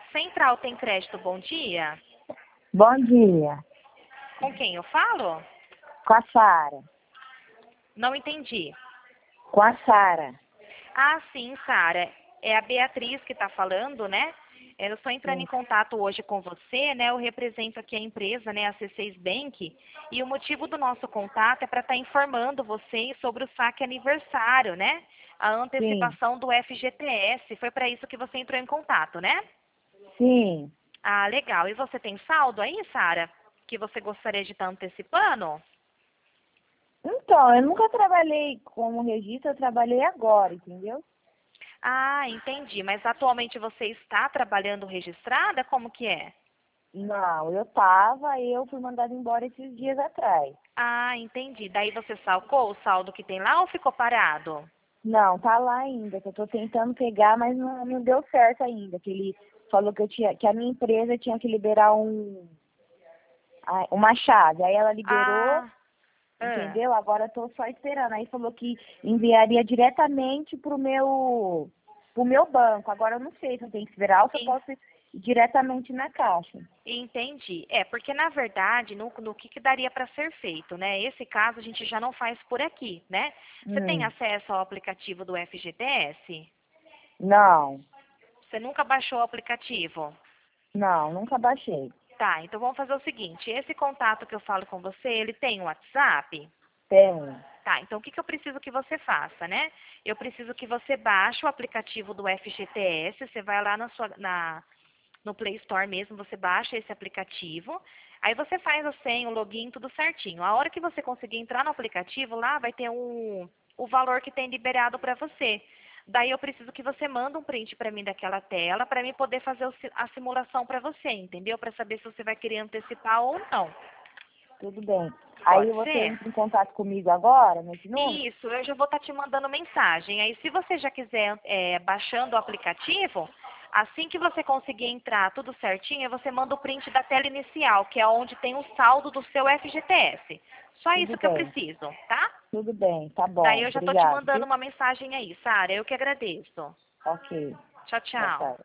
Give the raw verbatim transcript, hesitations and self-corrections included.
Central tem crédito, bom dia. Bom dia. Com quem eu falo? Com a Sara. Não entendi. Com a Sara. Ah, sim, Sara. É a Beatriz que está falando, né? Eu estou entrando em Sim. contato hoje com você, né? Eu represento aqui a empresa, né? A C seis Bank. E o motivo do nosso contato é para estar informando vocês sobre o saque aniversário, né? A Sim. antecipação do F G T S. Foi para isso que você entrou em contato, né? Sim. Ah, legal. E você tem saldo aí, Sara? Que você gostaria de estar antecipando? Então, eu nunca trabalhei como registro, eu trabalhei agora, entendeu? Ah, entendi. Mas atualmente você está trabalhando registrada? Como que é? Não, eu tava e eu fui mandada embora esses dias atrás. Ah, entendi. Daí você salcou o saldo que tem lá ou ficou parado? Não, tá lá ainda, que eu tô tentando pegar, mas não, não deu certo ainda. Que ele falou que eu tinha, que a minha empresa tinha que liberar um, a- uma chave. Aí ela liberou, Ah, ah, entendeu? Agora eu tô só esperando. Aí falou que enviaria diretamente pro meu, pro meu banco. Agora eu não sei se eu tenho que esperar ou se eu en- posso ir diretamente na caixa. entendi. É, porque na verdade, no, no que, que daria para ser feito, né? Esse caso a gente já não faz por aqui, né? Você tem Hum, acesso ao aplicativo do F G T S? não, Você nunca baixou o aplicativo? não, nunca baixei. Tá, então vamos fazer o seguinte, esse contato que eu falo com você, ele tem um WhatsApp? Tenho. Tá, então o que, que eu preciso que você faça, né? Eu preciso que você baixe o aplicativo do F G T S, você vai lá na sua, na, no Play Store mesmo, você baixa esse aplicativo, aí você faz a senha, o login, tudo certinho. A hora que você conseguir entrar no aplicativo, lá vai ter um, o valor que tem liberado para você. Daí eu preciso que você manda um print para mim daquela tela, para mim poder fazer o si- a simulação para você, entendeu? Para saber se você vai querer antecipar ou não. Tudo bem. Pode Aí você ser? entra em contato comigo agora, nesse número? Isso, eu já vou estar te mandando mensagem. Aí, se você já quiser é, baixando o aplicativo, assim que você conseguir entrar tudo certinho, aí você manda o print da tela inicial, que é onde tem o saldo do seu F G T S. Só Tudo isso que eu bem. preciso, tá? Tudo bem, tá Daí bom. eu já estou te Obrigado, mandando viu? uma mensagem aí, Sara. Eu que agradeço. Ok. Tchau, Boa tchau. tarde.